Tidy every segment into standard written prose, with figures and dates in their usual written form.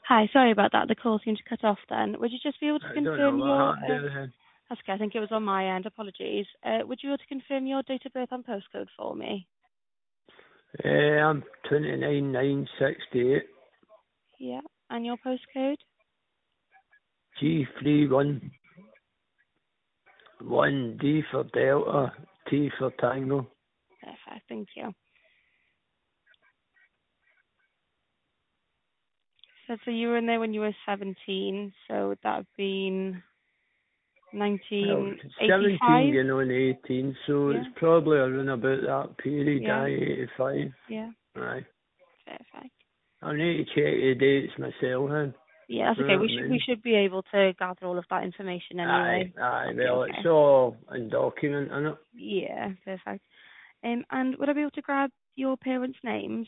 Hi, sorry about that. The call seemed to cut off then. Would you just be able to I don't know confirm what your... happened there then. That's okay, I think it was on my end. Apologies. Would you be able to confirm your date of birth and postcode for me? I'm 29,968. Yeah. And your postcode? G31. 1D for Delta, T for Tango. Perfect, thank you. So you were in there when you were 17, so would that have been Well, 17 1985? going on 18, so Yeah. it's probably around about that period, Yeah. 85. Yeah. Aye. Perfect. I need to check the dates myself, then. Yeah, that's You okay. know We what I we mean? should be able to gather all of that information anyway. Aye, That'll be well, it's okay. all in document, innit? Yeah, perfect. And would I be able to grab your parents' names?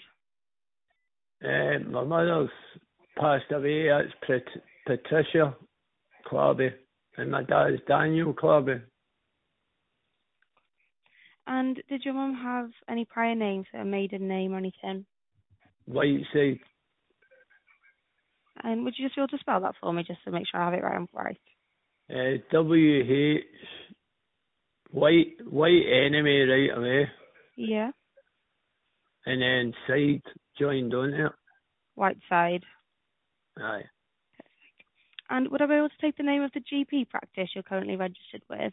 My mother's passed away, that's Patricia Clarby, and my dad's Daniel Clarby. And did your mum have any prior names, a maiden name or anything? Whiteside, And would you just be able to spell that for me, just to make sure I have it right? WH, white enemy right away, Yeah. and then side joined on it. Whiteside. Aye. And would I be able to take the name of the GP practice you're currently registered with?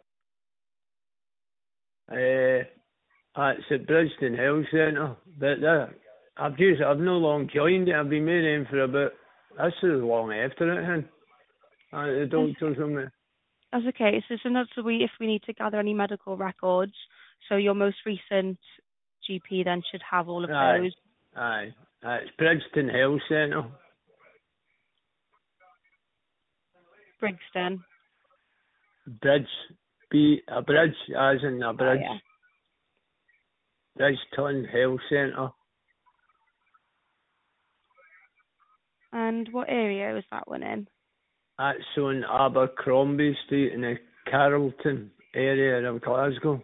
It's at Bridgeton Health Centre, but I've no long joined it. I've been with them for about, this is long after it, hen. The doctors on me. That's okay. So that's if we need to gather any medical records. So your most recent GP then should have all of those. Aye. It's Bridgeton Health Centre. Brixton. A bridge, as in a bridge. Oh, yeah. Bridgeton Health Centre. And what area was that one in? That's on Abercrombie Street in the Carrollton area of Glasgow.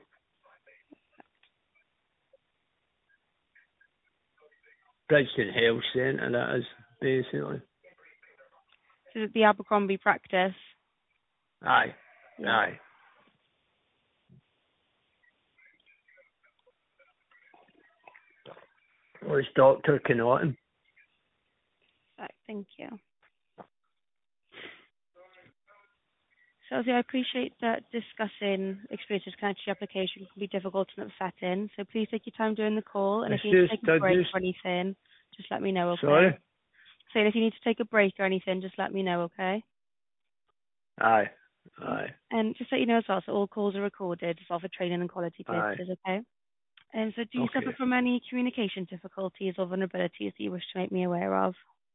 Bridgeton Health Centre, that is, basically. So the Abercrombie practice. Aye. Yeah. Aye. Was Dr. Connaughton. Right, thank you. So obviously I appreciate that discussing experiences connected to your application can be difficult in that setting. So please take your time during the call, and if you need to take a break or anything, just let me know, okay? Sorry? So if you need to take a break or anything, just let me know, okay? Aye. And just so you know as well, so all calls are recorded for training and quality purposes, okay? And so do you suffer from any communication difficulties or vulnerabilities that you wish to make me aware of?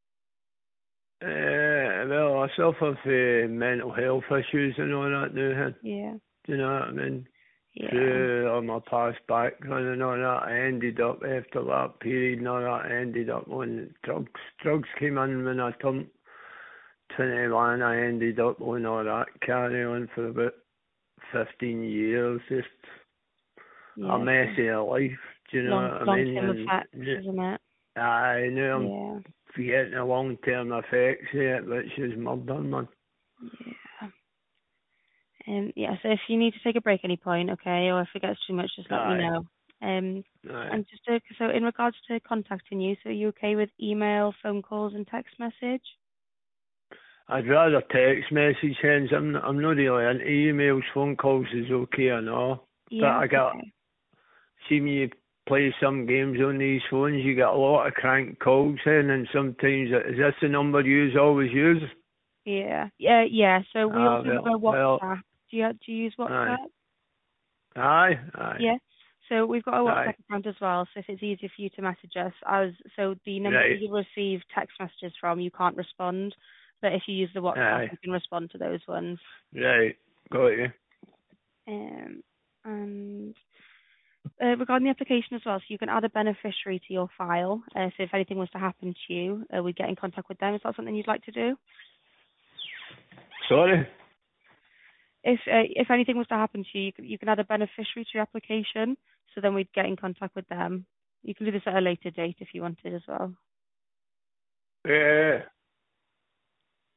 Well, I suffer from mental health issues and all that now. Yeah. Do you know what I mean? Yeah. Through all my past background and all that, I ended up, after that period and all that, I ended up on drugs. Drugs came in when I turned 21. I ended up on all that carry on for about 15 years. Just a messy life, do you know what I mean? Long-term effects, isn't it? I know I'm forgetting the long-term effects of it, which is murder, man. Yeah. So if you need to take a break at any point, okay, or if it gets too much, just let me know. And just so in regards to contacting you, so are you okay with email, phone calls, and text message? I'd rather text message, hence I'm not really into emails. Phone calls is okay and all. Yeah. But see when you play some games on these phones, you get a lot of crank calls in, and sometimes, is this the number you always use? Yeah. So we also have a WhatsApp. Do you use WhatsApp? Aye. Yeah. So we've got a WhatsApp account as well. So if it's easier for you to message us, the number that you receive text messages from, you can't respond. But if you use the WhatsApp, you can respond to those ones. Right. Got you. And regarding the application as well, so you can add a beneficiary to your file. So if anything was to happen to you, we'd get in contact with them. Is that something you'd like to do? Sorry? If anything was to happen to you, you can add a beneficiary to your application. So then we'd get in contact with them. You can do this at a later date if you wanted as well. Yeah.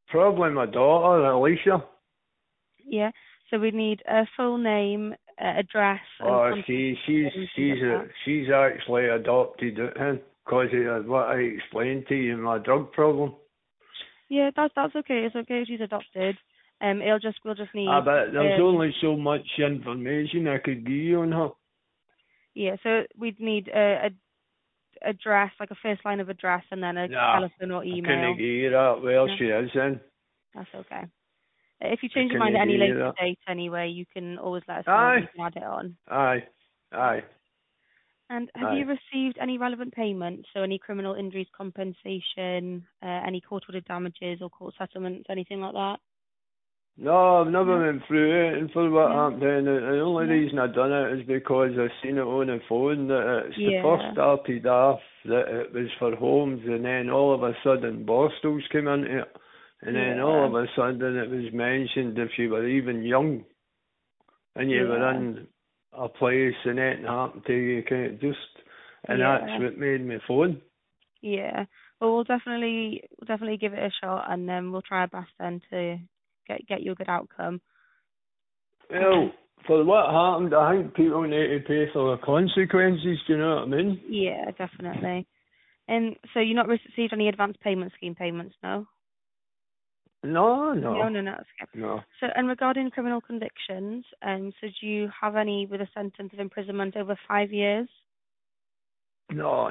Probably my daughter, Alicia. Yeah. So we need a full name, address. Oh, she's actually adopted it, because of what I explained to you, my drug problem. Yeah, that's okay. It's okay if she's adopted. We'll just need. But there's only so much information I could give you on her. Yeah, so we'd need a address, like a first line of address, and then a telephone or email. I couldn't give you that where she is then. That's okay. If you change your mind at any later date anyway, you can always let us know and we can add it on. Aye. And have you received any relevant payments, so any criminal injuries compensation, any court-ordered damages or court settlements, anything like that? No, I've never went through it, and for what happened then, the only reason I done it is because I seen it on the phone that it's the first started off that it was for homes, and then all of a sudden Bostels came into it, and then all of a sudden it was mentioned if you were even young and you were in a place and anything happened to you, and that's what made me phone. Yeah, well, we'll definitely give it a shot, and then we'll try our best then to get you a good outcome. Well, for what happened, I think people need to pay for the consequences, do you know what I mean? Yeah, definitely. And so you've not received any advance payment scheme payments, no? No. No, that's okay. No. So, and regarding criminal convictions, so do you have any with a sentence of imprisonment over 5 years? No.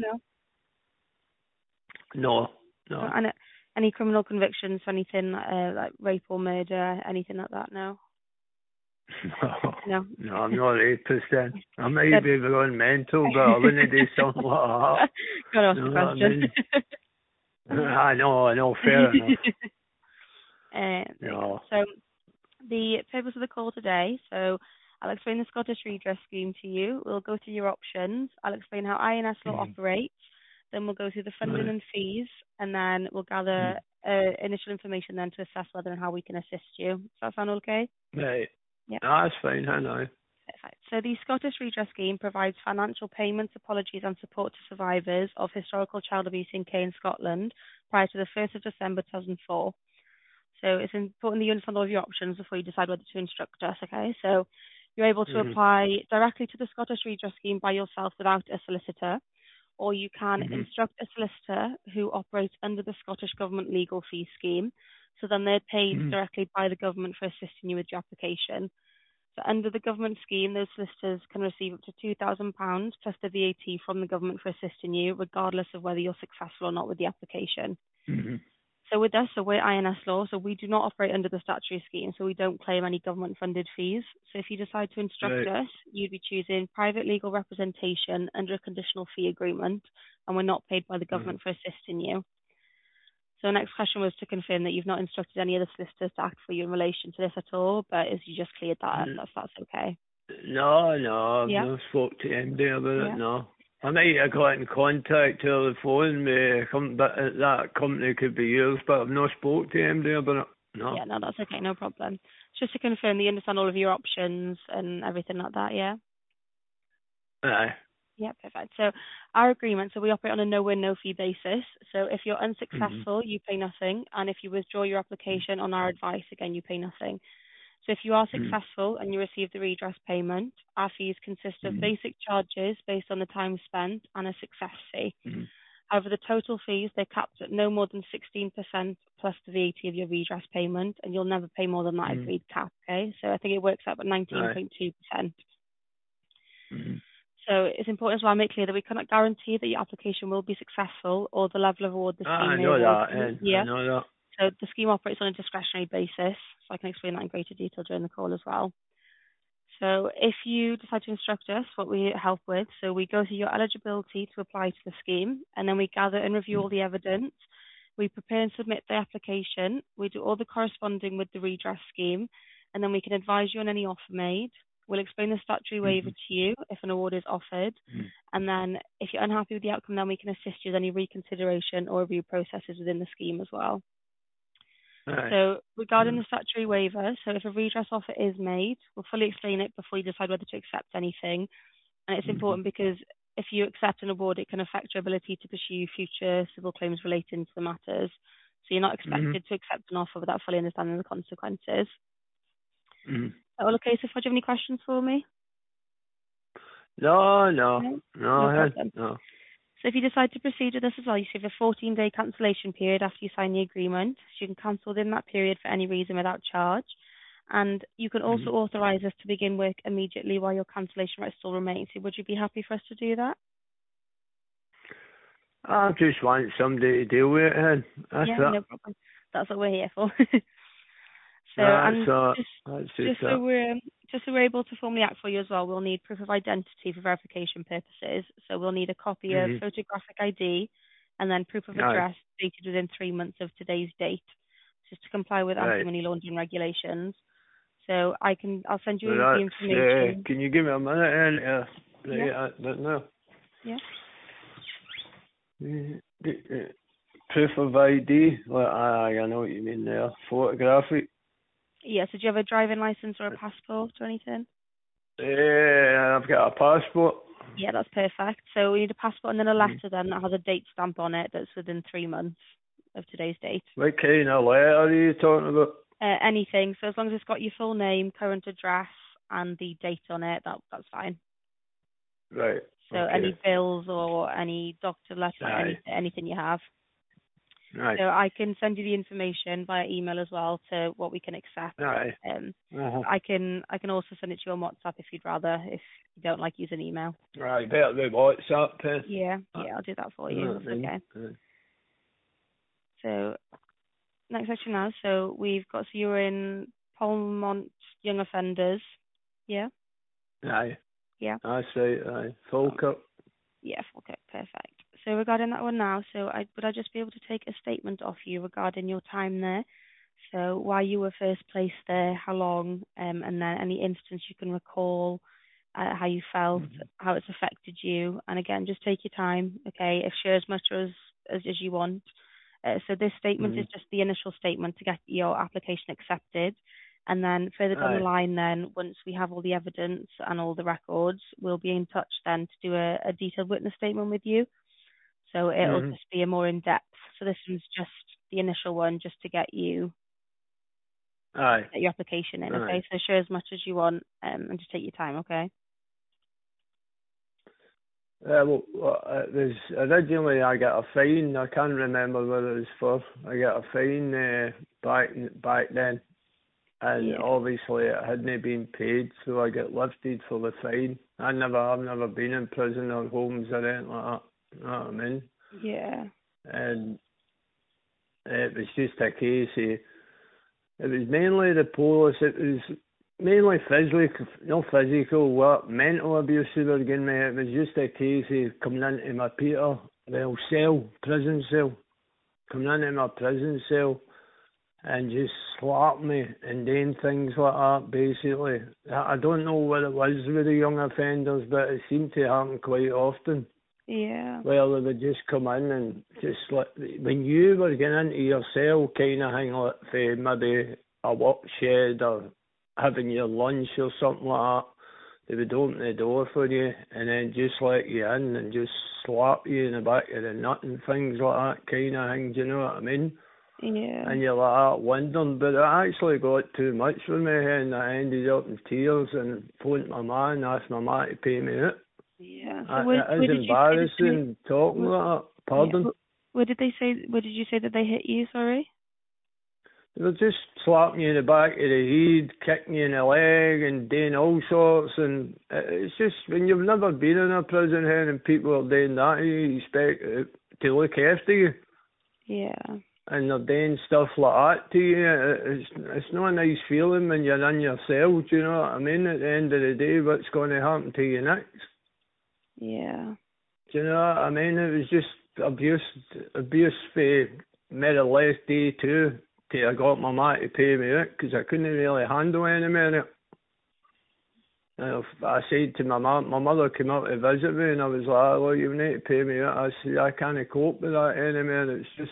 And any criminal convictions for anything like rape or murder, anything like that? No, I'm not a rapist then. I might be going mental, but I wouldn't do something like that. Gotta ask the question. I know, fair enough. No. So the purpose of the call today, so I'll explain the Scottish Redress Scheme to you. We'll go through your options. I'll explain how INS law operates. Then we'll go through the funding and fees, and then we'll gather initial information then to assess whether and how we can assist you. Does that sound okay? Right. Yeah. No, that's fine, I know. Perfect. So the Scottish Redress Scheme provides financial payments, apologies and support to survivors of historical child abuse in Cairns, Scotland, prior to the 1st of December 2004. So it's important that you understand all of your options before you decide whether to instruct us, okay? So you're able to apply directly to the Scottish Redress Scheme by yourself without a solicitor, or you can instruct a solicitor who operates under the Scottish Government Legal Fee Scheme. So then they're paid directly by the government for assisting you with your application. So under the government scheme, those solicitors can receive up to £2,000 plus the VAT from the government for assisting you, regardless of whether you're successful or not with the application. So with us, so we're INS law, so we do not operate under the statutory scheme, so we don't claim any government-funded fees. So if you decide to instruct us, you'd be choosing private legal representation under a conditional fee agreement, and we're not paid by the government for assisting you. So the next question was to confirm that you've not instructed any other solicitors to act for you in relation to this at all, but as you just cleared that up, that's okay. No, I've not spoke to MD about it, no. I might have got in contact over the phone with that company could be yours, but I've not spoke to MD about it, no. Yeah, no, that's okay, no problem. Just to confirm that you understand all of your options and everything like that, yeah? Aye. Yeah, perfect. So our agreement, so we operate on a no-win, no-fee basis. So if you're unsuccessful, you pay nothing. And if you withdraw your application on our advice, again, you pay nothing. So if you are successful and you receive the redress payment, our fees consist of basic charges based on the time spent and a success fee. However, the total fees, they're capped at no more than 16% plus the VAT of your redress payment, and you'll never pay more than that agreed cap, okay? So I think it works out at 19.2%. So it's important as well to make clear that we cannot guarantee that your application will be successful or the level of award the scheme may award. I know that. So the scheme operates on a discretionary basis, so I can explain that in greater detail during the call as well. So if you decide to instruct us, what we help with, so we go through your eligibility to apply to the scheme, and then we gather and review all the evidence. We prepare and submit the application. We do all the corresponding with the redress scheme, and then we can advise you on any offer made. We'll explain the statutory waiver to you if an award is offered. And then if you're unhappy with the outcome, then we can assist you with any reconsideration or review processes within the scheme as well. So regarding the statutory waiver, so if a redress offer is made, we'll fully explain it before you decide whether to accept anything. And it's important because if you accept an award, it can affect your ability to pursue future civil claims relating to the matters. So you're not expected to accept an offer without fully understanding the consequences. Mm. All okay, so do you have any questions for me? No problem. no. So if you decide to proceed with this as well, you have a 14-day cancellation period after you sign the agreement. So you can cancel within that period for any reason without charge. And you can also authorise us to begin work immediately while your cancellation rights still remain. So would you be happy for us to do that? I just want somebody to deal with it. That's it. No problem. That's what we're here for. Just so we're able to formally act for you as well, we'll need proof of identity for verification purposes. So we'll need a copy of photographic ID and then proof of address dated within 3 months of today's date, just to comply with anti-money laundering regulations. So I'll send you the information. Can you give me a minute? No. Yeah. Proof of ID. Well, I know what you mean there. Photographic. Yeah, so do you have a driving license or a passport or anything? Yeah, I've got a passport. Yeah, that's perfect. So we need a passport and then a letter then that has a date stamp on it that's within 3 months of today's date. What kind of letter are you talking about? Anything. So as long as it's got your full name, current address, and the date on it, that's fine. Right. So any bills or any doctor letter, anything you have. Right. So I can send you the information via email as well to what we can accept. Right. I can also send it to you on WhatsApp if you'd rather, if you don't like using email. Right, better do WhatsApp. Yeah, I'll do that for you. That's okay. So next section now. So we've got, so you're in Polmont Young Offenders. Yeah? Aye. Yeah. That's right, aye. Falkirk. Yeah, Falkirk, perfect. So regarding that one now, would I just be able to take a statement off you regarding your time there? So why you were first placed there, how long, and then any instance you can recall, how you felt, how it's affected you, and again, just take your time, okay? Share as much as you want. So this statement is just the initial statement to get your application accepted. And then further down the line then, once we have all the evidence and all the records, we'll be in touch then to do a detailed witness statement with you. So it'll just be a more in-depth. So this one's just the initial one just to get you get your application in, okay? So share as much as you want and just take your time, okay? Well, it was originally I got a fine. I can't remember what it was for. I got a fine back then. And obviously it hadn't been paid, so I got lifted for the fine. I've never been in prison or homes or anything like that. You know what I mean? Yeah. And it was just a case of, it was mainly the police. It was mainly physical work, mental abuse they were giving me. It was just a case of coming into my prison cell, coming into my prison cell and just slap me and doing things like that, basically. I don't know what it was with the young offenders, but it seemed to happen quite often. Yeah. Well, they would just come in and just when you were getting into your cell kind of thing, like for maybe a work shed or having your lunch or something like that, they would open the door for you and then just let you in and just slap you in the back of the nut and things like that kind of thing, do you know what I mean? Yeah. And you're like wondering, but it actually got too much for me and I ended up in tears and phoned my ma and asked my ma to pay me out. Yeah. So it is embarrassing talking like that. Pardon? Yeah. What did you say that they hit you, sorry? They were just slapping you in the back of the head, kicking you in the leg and doing all sorts, and it's just, when you've never been in a prison hen and people are doing that, you expect to look after you. Yeah. And they're doing stuff like that to you. It's not a nice feeling when you're in your cell, do you know what I mean? At the end of the day, what's going to happen to you next? Yeah. Do you know what I mean? It was just abuse for more or less day two till I got my ma to pay me out because I couldn't really handle any more of it. And I said to my mother came up to visit me and I was like, well, you need to pay me out. I said, I can't cope with that anymore. It's just,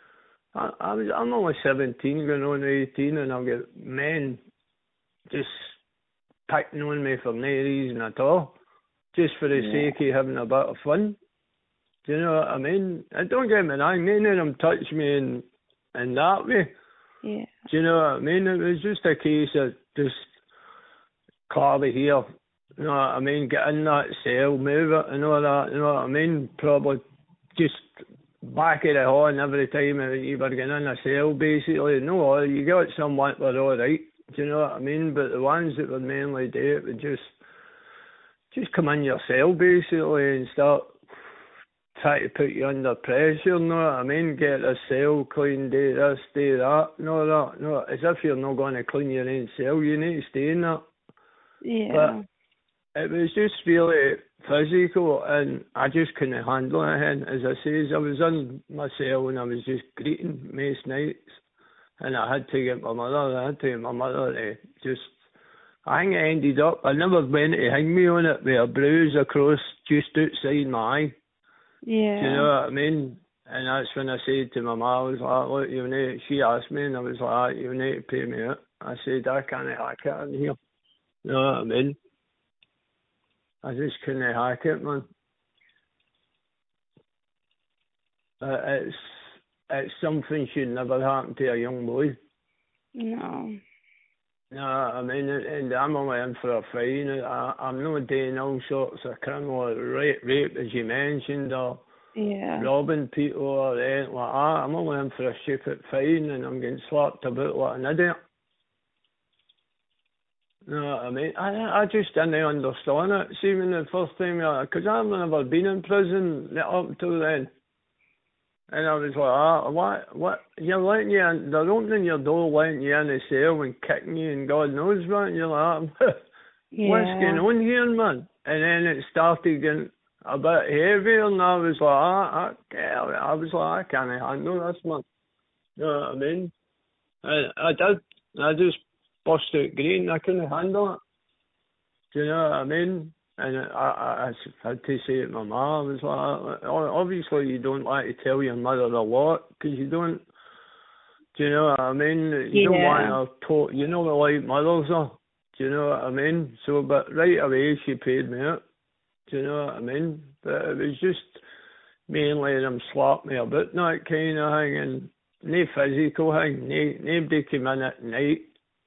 I'm only 17 going on 18 and I've got men just picking on me for no reason at all. Just for the sake of having a bit of fun. Do you know what I mean? And don't get me wrong, none of them touch me and in that way. Yeah. Do you know what I mean? It was just a case of just carry here, you know what I mean, get in that cell, move it and all that, you know what I mean? Probably just back of the horn every time you were getting in a cell, basically. No, you got someone that were alright, do you know what I mean? But the ones that would mainly do it would just come in your cell, basically, and start try to put you under pressure, you know what I mean? Get the cell clean, do this, do that, no, as if you're not going to clean your own cell, you need to stay in that. Yeah. But it was just really physical, and I just couldn't handle it. And as I say, I was in my cell and I was just greeting most nights, and I had to get my mother to just, I think it ended up, I never went to hang me on it with a bruise across just outside my eye. Yeah. Do you know what I mean? And that's when I said to my mum, I was like, look, you need, she asked me, and I was like, you need to pay me out. I said, I can't hack it in here. You know what I mean? I just couldn't hack it, man. It's something should never happen to a young boy. No. No, I mean, and I'm only in for a fine. I'm not doing all sorts of criminal rape, as you mentioned, or robbing people or anything like that. I'm only in for a stupid fine, and I'm getting slapped about like an idiot. You know what I mean? I just didn't understand it. See, when the first time, because I've never been in prison up till then. And I was like, what? You're letting you in, they're opening your door, letting you in the cell and kicking you and God knows what. And you're like, what's going on here, man? And then it started getting a bit heavier, and I was like, I was like, I can't handle this, man. You know what I mean? And I did. I just burst out green. I couldn't handle it. Do you know what I mean? And I had to say it to my mum. I was like, obviously you don't like to tell your mother a lot, because you don't, do you know what I mean? You don't want her to, you know what like mothers are, do you know what I mean? So, but right away she paid me out, do you know what I mean? But it was just mainly them slapped me about, that kind of thing, and no physical thing, nobody came in at night,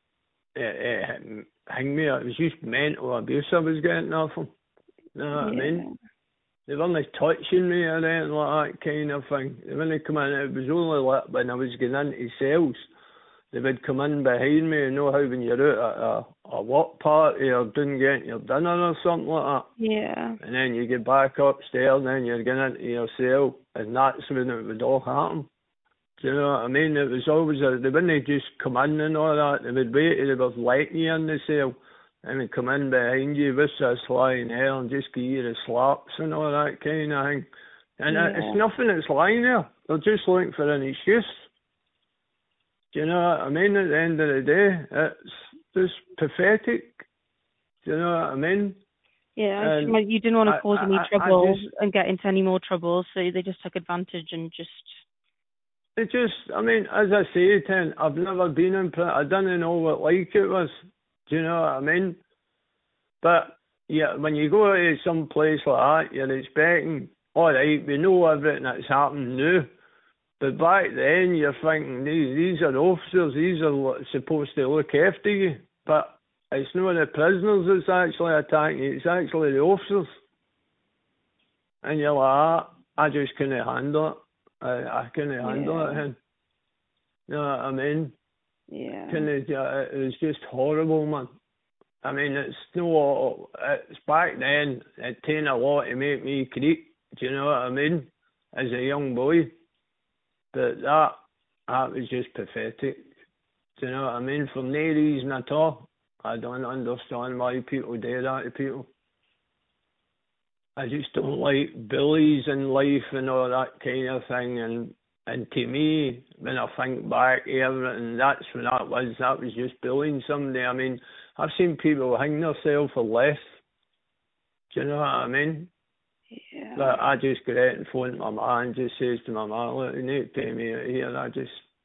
hang me. It was just mental abuse I was getting off them. You know what I mean? They weren't touching me or anything like that kind of thing. When they come in, it was only like when I was getting into cells, they would come in behind me, and know how when you're out at a work party or doing getting your dinner or something like that. Yeah. And then you get back upstairs and then you're getting into your cell, and that's when it would all happen. Do you know what I mean? It was always, they wouldn't just come in and all that. They would wait till they were letting you in the cell, and they'd come in behind you with this lying there and just give you the slaps and all that kind of thing. And it's nothing that's lying there. They're just looking for an excuse. Do you know what I mean? At the end of the day, it's just pathetic. Do you know what I mean? Yeah, you didn't want to cause any trouble and get into any more trouble, so they just took advantage and just... It just, I mean, as I say, I've never been in prison. I didn't know what like it was. Do you know what I mean? But, yeah, when you go to some place like that, you're expecting, all right, we know everything that's happened now. But back then, you're thinking, these are officers, these are supposed to look after you. But it's not the prisoners that's actually attacking you, it's actually the officers. And you're like, I just couldn't handle it. I couldn't handle it, and you know what I mean? Yeah. It was just horrible, man. I mean, it's back then, it taken a lot to make me creep, do you know what I mean? As a young boy. But that was just pathetic. Do you know what I mean? For no reason at all. I don't understand why people do that to people. I just don't like bullies in life and all that kind of thing. And to me, when I think back to everything, that's what that was. That was just bullying somebody. I mean, I've seen people hang themselves for less. Do you know what I mean? Yeah. But I just go out and phone my mum and just says to my mum, look, you need to pay me out here.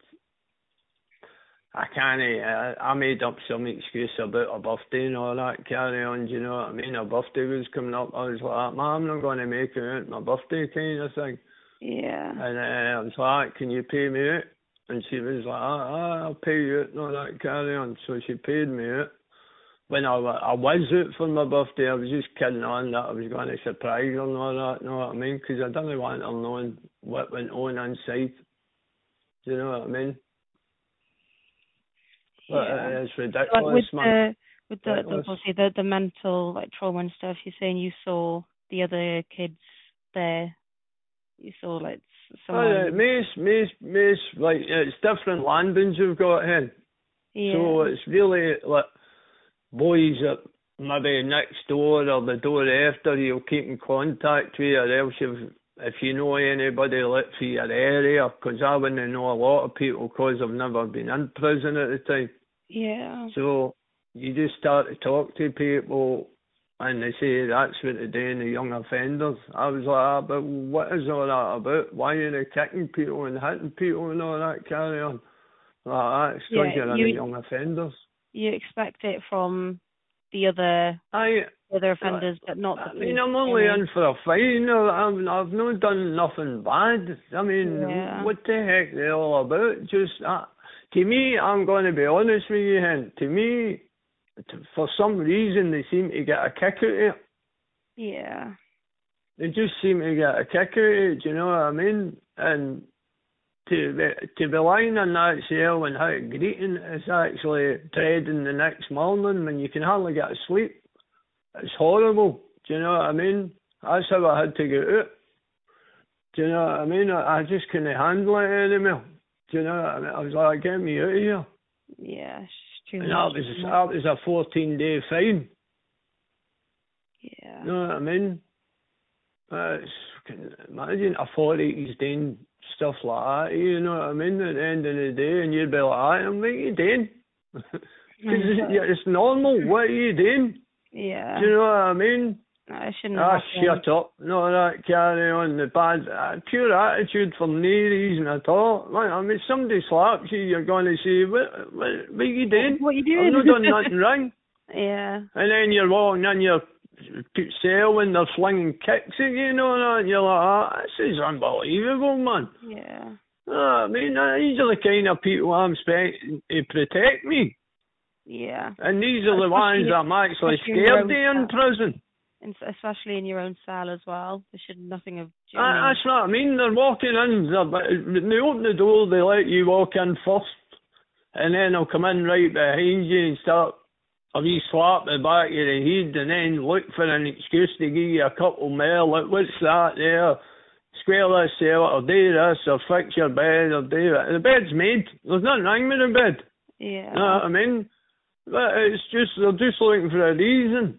I can't, I made up some excuse about a birthday and all that carry on, do you know what I mean? A birthday was coming up, I was like, Mum, I'm not going to make it out my birthday kind of thing. Yeah. And I was like, can you pay me out? And she was like, I'll pay you it, and all that carry on. So she paid me it. When I was out for my birthday, I was just kidding on that I was going to surprise her and all that, you know what I mean? Because I didn't want her knowing what went on inside. Do you know what I mean? But Yeah. it's ridiculous, man. With the mental like trauma and stuff, you're saying you saw the other kids there. You saw like someone. Mace, like it's different landings you've got here. Yeah. So it's really like boys that maybe next door or the door after you'll keep in contact with, or else if you know anybody like for your area, because I wouldn't know a lot of people because I've never been in prison at the time. Yeah. So you just start to talk to people and they say that's what they do in the young offenders. I was like, but what is all that about? Why are they kicking people and hitting people and all that carry on? Like that's because you're in the young offenders. You expect it from the other offenders, but not the police. I mean, I'm only in for a fine. I've not done nothing bad. I mean, what the heck are they all about? Just to me, I'm going to be honest with you, Hen. To me, for some reason, they seem to get a kick out of it. Yeah. They just seem to get a kick out of it. Do you know what I mean? And to be lying in that cell and how greeting is actually dreading the next morning when you can hardly get to sleep. It's horrible. Do you know what I mean? That's how I had to get out. Do you know what I mean? I just couldn't handle it anymore. Do you know what I mean? I was like, get me out of here. Yeah, it's true. And that was a 14-day fine. Yeah. You know what I mean? Imagine a 40s doing stuff like that, you know what I mean, at the end of the day, and you'd be like, what are you doing? Because it's normal, what are you doing? Yeah. Do you know what I mean? I shouldn't have shut up, no, that carry on, the bad, pure attitude for no reason at all. I mean, somebody slaps you, you're going to say, what are you doing? What are you doing? I've not done nothing wrong. Yeah. And then you're walking in your cell and they're flinging kicks at you, and you're like, this is unbelievable, man. Yeah. I mean, these are the kind of people I'm expecting to protect me. Yeah. And these are the ones I'm actually scared of in prison. And especially in your own cell as well. There should nothing have... That's what I mean. They're walking in, they open the door, they let you walk in first, and then they'll come in right behind you and start a wee slap the back of the head, and then look for an excuse to give you a couple more, like, what's that there? Square this cell, or do this, or fix your bed, or do that. The bed's made. There's nothing wrong with the bed. Yeah. You know what I mean? But it's just, they're just looking for a reason.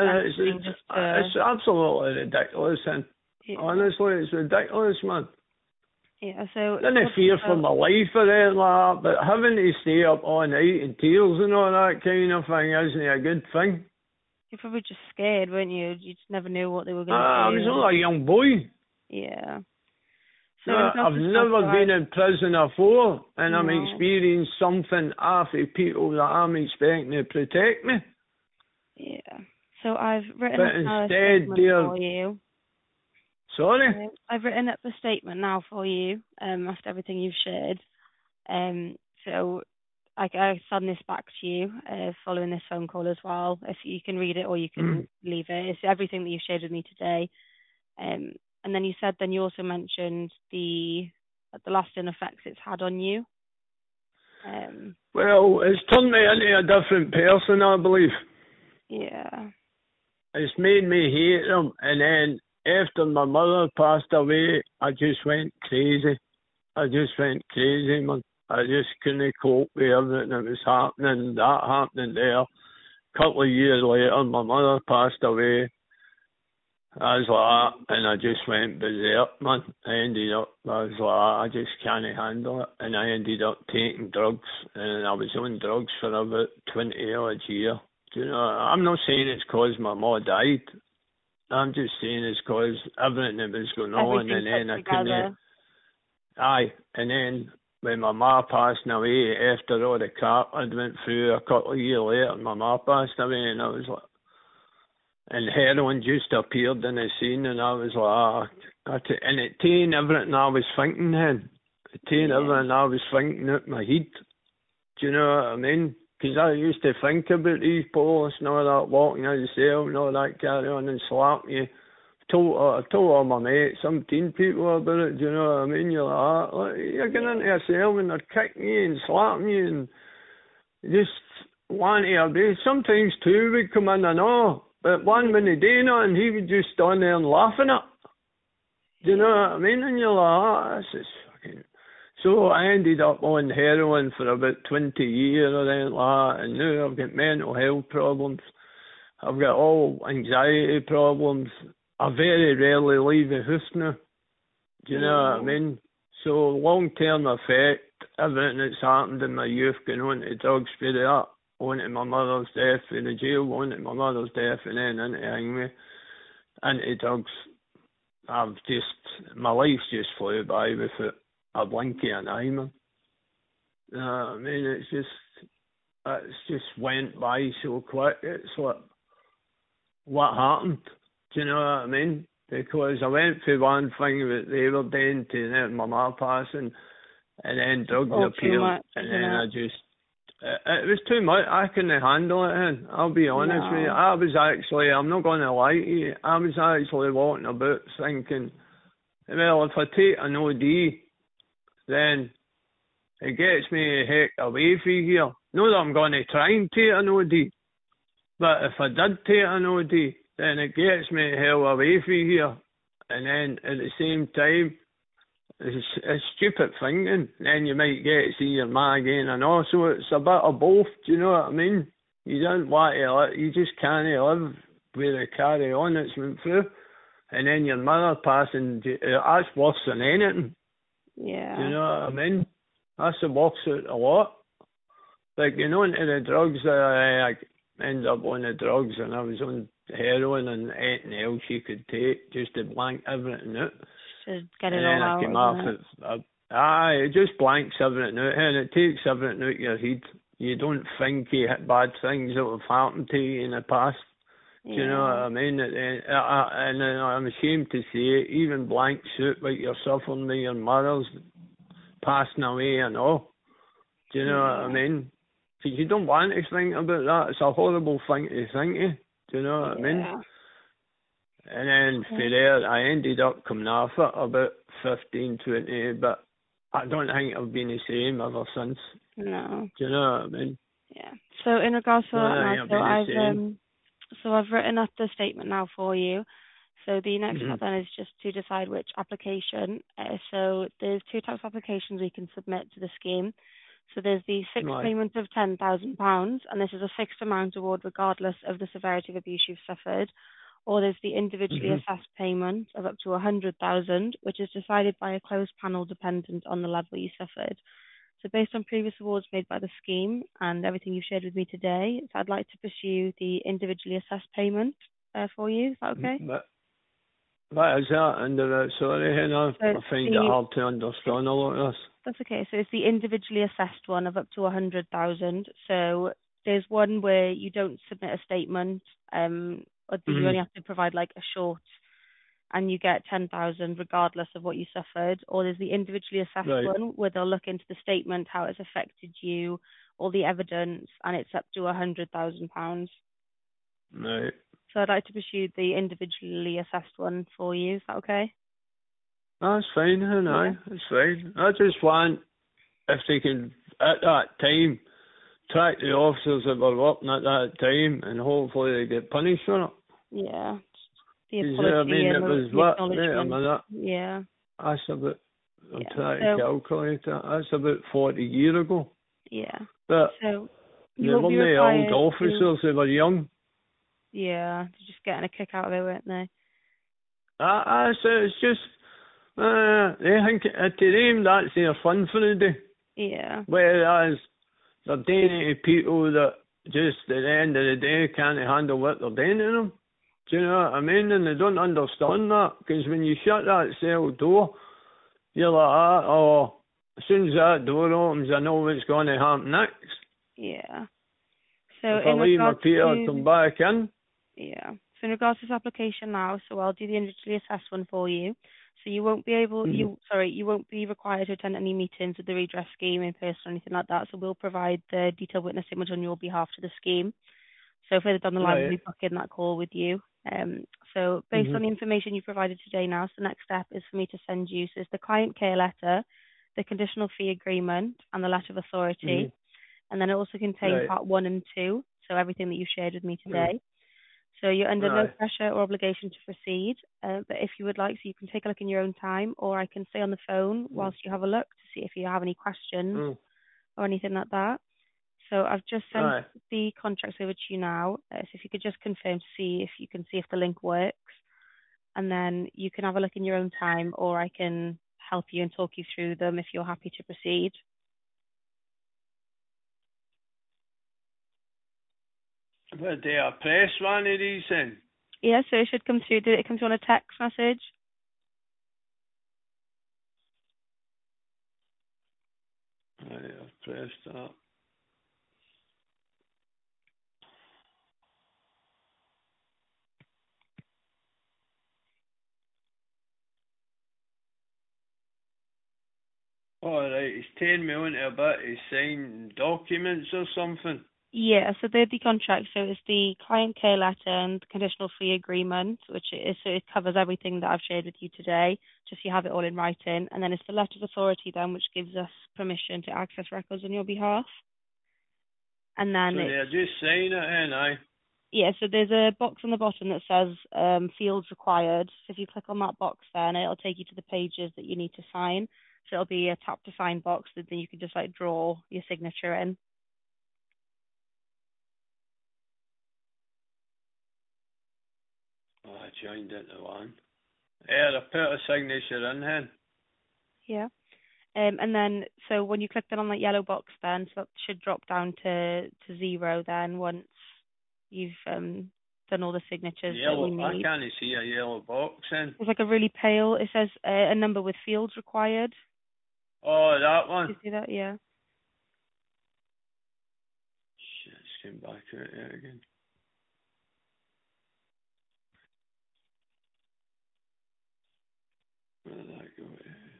It's absolutely ridiculous, and honestly, it's ridiculous, man. Yeah, so... I didn't fear for my life or anything like that, but having to stay up all night in tears and all that kind of thing isn't a good thing. You're probably just scared, weren't you? You just never knew what they were going to do. I was only a young boy. Yeah. So I've never been in prison before, and I'm experiencing something after people that I'm expecting to protect me. Yeah. So I've written up a statement for you. Sorry? I've written up a statement now for you after everything you've shared. So I send this back to you following this phone call as well. If you can read it or you can leave it. It's everything that you've shared with me today. And then you also mentioned the lasting effects it's had on you. Well, it's turned me into a different person, I believe. Yeah. It's made me hate them, and then after my mother passed away, I just went crazy. Man. I just couldn't cope with everything that was happening, that happening there. A couple of years later, my mother passed away. I was like that, and I just went berserk, man. I was like, I just can't handle it, and I ended up taking drugs, and I was on drugs for about 20 odd years. You know, I'm not saying it's because my mom died. I'm just saying it's because everything that was going on, and then I couldn't. Aye, and then when my ma passed away, after all the crap I went through, a couple of years later, my ma passed away, and I was like, and heroin just appeared in the scene, and I was like, and it taken everything I was thinking then. Taking everything I was thinking out my head. Do you know what I mean? Because I used to think about these police and all that, walking out of the cell and all that, carry on and slap you. I told all my mates, some teen people about it, do you know what I mean? You're like, you're getting into a cell and they're kicking you and slapping you and just wanting to abuse. Sometimes two would come in and all, but one when they do nothing, he would just stand there and laughing at. Do you know what I mean? And you're like, this is fucking... So I ended up on heroin for about 20 years or anything like that, and now I've got mental health problems. I've got all anxiety problems. I very rarely leave the house now. Do you know what I mean? So long-term effect, everything that's happened in my youth, going on to drugs for that, on to my mother's death in the jail, on to my mother's death, and then into hanging into drugs. My life's just flew by with it. A blink of an eye, man. I mean, it's just went by so quick. It's like, what happened? Do you know what I mean? Because I went for one thing that they were doing to then my mum passing, and then drugs appeared, and then I just, it was too much. I couldn't handle it, and I'll be honest with you. I'm not going to lie to you, I was actually walking about thinking, well, if I take an OD, then it gets me the heck away from here. Not that I'm going to try and take an OD, but if I did take an OD, then it gets me the hell away from here. And then at the same time, it's stupid thinking. Then you might get to see your ma again, and also it's a bit of both. Do you know what I mean? You don't want to, you just can't live with the carry on that's went through. And then your mother passing, that's worse than anything. Yeah. Do you know what I mean? That's the works out a lot. Like, you know, into the drugs, I ended up on the drugs, and I was on heroin and anything else you could take just to blank everything out. To get it all out. And then I came off it. It just blanks everything out, and it takes everything out your head. You don't think bad things that have happened to you in the past. Do you know what I mean? And I'm ashamed to say it, even blanks out like you're suffering with your mother's passing away and all. Do you know what I mean? Because you don't want to think about that. It's a horrible thing to think of. Do you know what I mean? And then for there, I ended up coming off it about 15, 20, but I don't think I've been the same ever since. No. Do you know what I mean? Yeah. So in regards to that now, so I've written up the statement now for you. So the next step then is just to decide which application. So there's two types of applications we can submit to the scheme. So there's the fixed payment of £10,000, and this is a fixed amount award regardless of the severity of abuse you've suffered. Or there's the individually assessed payment of up to £100,000, which is decided by a closed panel dependent on the level you suffered. So based on previous awards made by the scheme and everything you've shared with me today, so I'd like to pursue the individually assessed payment for you. Is that okay? What is that? Sorry, Hannah. I find it hard to understand a lot of this. That's okay. So it's the individually assessed one of up to 100,000. So there's one where you don't submit a statement, or you only have to provide like a short, and you get 10,000 regardless of what you suffered. Or there's the individually assessed one where they'll look into the statement, how it's affected you, all the evidence, and it's up to £100,000. Right. So I'd like to pursue the individually assessed one for you. Is that okay? That's fine, that's fine. I just want, if they can, at that time, track the officers that were working at that time, and hopefully they get punished for it. Yeah. The apology it was what? Yeah. That's about, I'm trying to calculate that, that's about 40 years ago. Yeah. But so they weren't the old officers, they were young. Yeah, they're just getting a kick out of it, weren't they? It's just, they think to them that's their fun for the day. Yeah. Whereas they're doing it to people that just at the end of the day can't handle what they're doing to them. Do you know what I mean? And they don't understand that, because when you shut that cell door, you're like, as soon as that door opens, I know what's going to happen next. Yeah. So if I leave my Peter, come back in. Yeah. So in regards to this application now, so I'll do the individually assessed one for you. So you won't be able, you won't be required to attend any meetings with the redress scheme in person or anything like that. So we'll provide the detailed witness statement on your behalf to the scheme. So further down the line, we'll be booking that call with you. So based on the information you provided today now, so the next step is for me to send you, so it's the client care letter, the conditional fee agreement, and the letter of authority. And then it also contains part 1 and 2, so everything that you shared with me today. So you're under no pressure or obligation to proceed, but if you would like, so you can take a look in your own time, or I can stay on the phone whilst you have a look to see if you have any questions or anything like that. So I've just sent the contracts over to you now. So if you could just confirm to see if you can see if the link works, and then you can have a look in your own time, or I can help you and talk you through them if you're happy to proceed. But do I press one of these then? Yeah, so it should come through. Did it come through on a text message? Right, I've pressed that. Alright, he's telling me on a bit to sign documents or something. Yeah, so they're the contract. So it's the client care letter and conditional fee agreement, which is, so it covers everything that I've shared with you today, just so you have it all in writing. And then it's the letter of authority then, which gives us permission to access records on your behalf. And then so they're just sign it in, aye? Yeah, so there's a box on the bottom that says fields required. So if you click on that box then it'll take you to the pages that you need to sign. So it'll be a tap to sign box that then you can just like draw your signature in. Oh, I joined into one. Yeah, I put a signature in then. Yeah. And then, so when you click then on that yellow box then, so that should drop down to 0 then once you've done all the signatures that we need. I can't see a yellow box then. It's like a really pale, it says a number with fields required. Oh, that one? Did you see that? Yeah. Shit, it's came back out there again. Where did that go?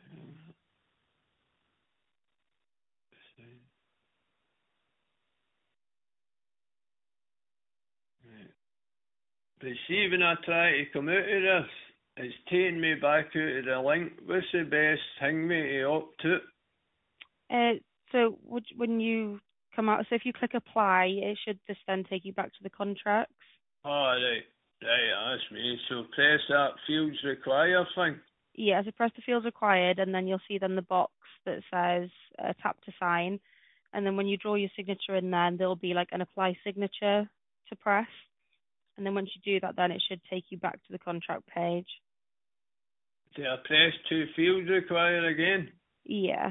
Right. But see, when I try to come out of this, it's taking me back out of the link. What's the best thing me to opt to? So when you come out, so if you click apply, it should just then take you back to the contracts. Oh, right. Right, that's me. So press that fields require thing. Yeah, so press the fields required, and then you'll see then the box that says tap to sign. And then when you draw your signature in there, there'll be like an apply signature to press. And then once you do that, then it should take you back to the contract page. Do I press two fields require again? Yeah.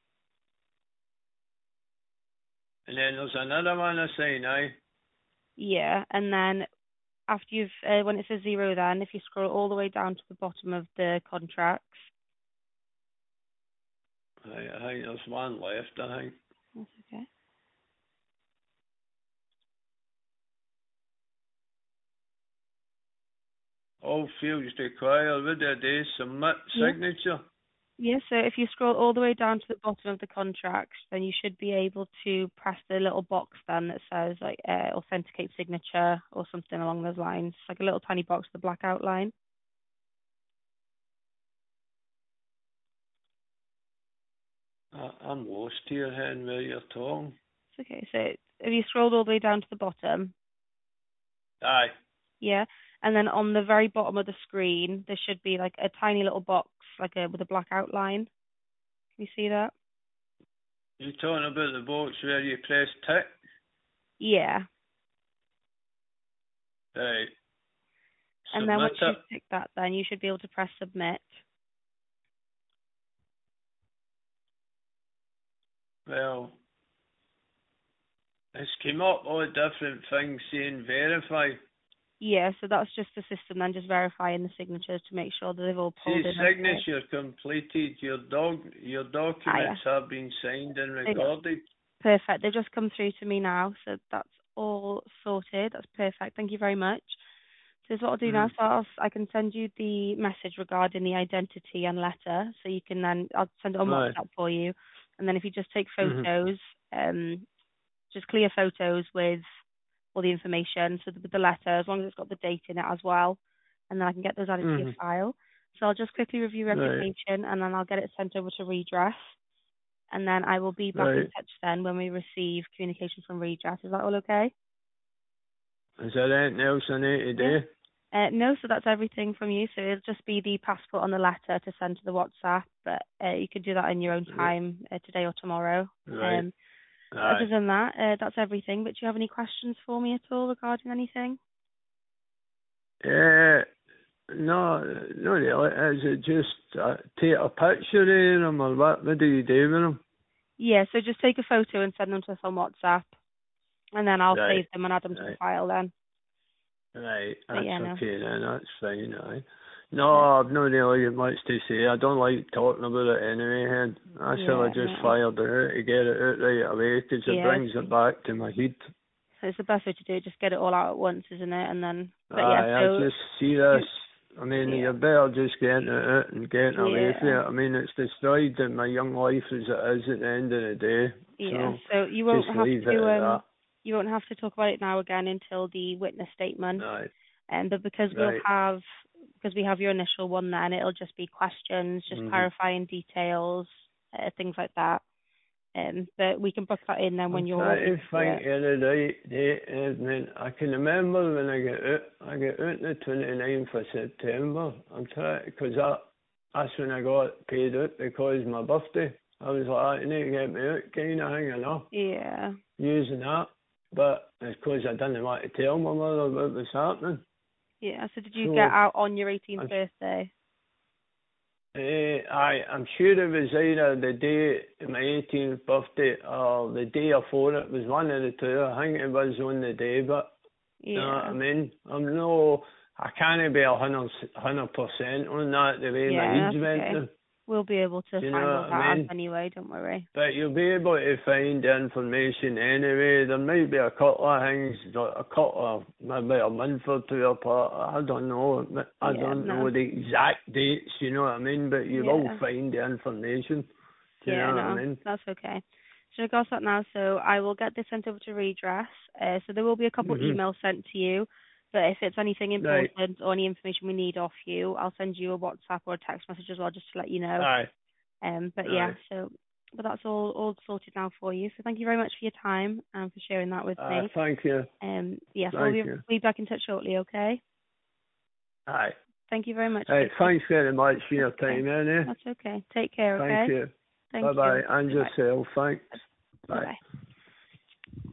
And then there's another one I sign, aye? Yeah, and then after you've, when it says 0 then, if you scroll all the way down to the bottom of the contracts. Aye, I think there's one left, I think. That's okay. All fields required, what do I do? Submit signature? Yeah, so if you scroll all the way down to the bottom of the contract, then you should be able to press the little box then that says like authenticate signature or something along those lines. It's like a little tiny box with a black outline. I'm lost here, Hen, where you're talking. It's okay. So have you scrolled all the way down to the bottom? Aye. Yeah. And then on the very bottom of the screen, there should be like a tiny little box with a black outline. Can you see that? You talking about the box where you press tick? Yeah. Right. And Submit then once it. you tick that, then you should be able to press submit. Well, it's came up all different things saying verify. Yeah, so that's just the system then just verifying the signatures to make sure that they've all pulled in. Signature completed. Your documents have been signed and recorded. Perfect. They've just come through to me now, so that's all sorted. That's perfect. Thank you very much. So what I'll do now, so I can send you the message regarding the identity and letter, so you can then, I'll send it on WhatsApp for you, and then if you just take photos, just clear photos with all the information, so with the letter, as long as it's got the date in it as well, and then I can get those added to your file. So I'll just quickly review your application, and then I'll get it sent over to Redress, and then I will be back in touch then when we receive communication from Redress. Is that all okay? Is there anything else I need to do? No, so that's everything from you. So it'll just be the passport on the letter to send to the WhatsApp, but you can do that in your own time, today or tomorrow. Other than that, that's everything. But do you have any questions for me at all regarding anything? No, not really. Is it just take a picture of them, or what do you do with them? Yeah, so just take a photo and send them to us on WhatsApp, and then I'll save them and add them to the file then. Right, that's okay then, that's fine, No, I've not really much to say. I don't like talking about it anyway, I just fired it out to get it out right away, because it brings it back to my head. So it's the best way to do it, just get it all out at once, isn't it? And then, I just see this. I mean, you're better just getting it out and getting away from it. I mean, it's destroyed my young life as it is at the end of the day. Yeah, so you won't have to you won't have to talk about it now again until the witness statement. But because we have your initial one, then it'll just be questions, just clarifying details, things like that. But we can book that in then when you're ready. I can remember when I got out the 29th of September. I'm trying, because that's when I got paid out because of my birthday. I was like, you need to get me out, kind of thing, using that. But it's because I didn't want to tell my mother what was happening. Yeah, so did you get out on your 18th birthday? I'm sure it was either the day of my 18th birthday or the day before. It was one of the two. I think it was on the day, but you know what I mean? I can't be 100% on that the way my head's went. We'll be able to find all that out anyway, don't worry. But you'll be able to find the information anyway. There might be a couple of things, maybe a month or two apart. I don't know. I don't know the exact dates, you know what I mean? But you will find the information. Do you know what I mean? That's okay. So I got that now, so I will get this sent over to Redress. So there will be a couple emails sent to you. But if it's anything important or any information we need off you, I'll send you a WhatsApp or a text message as well, just to let you know. But that's all sorted now for you. So thank you very much for your time and for sharing that with me. Thank you. We'll be back in touch shortly, okay? Thank you very much. Thanks very much for your time, Annie. That's okay. Take care, okay? Thank you. Bye-bye. And yourself. Thanks. Bye.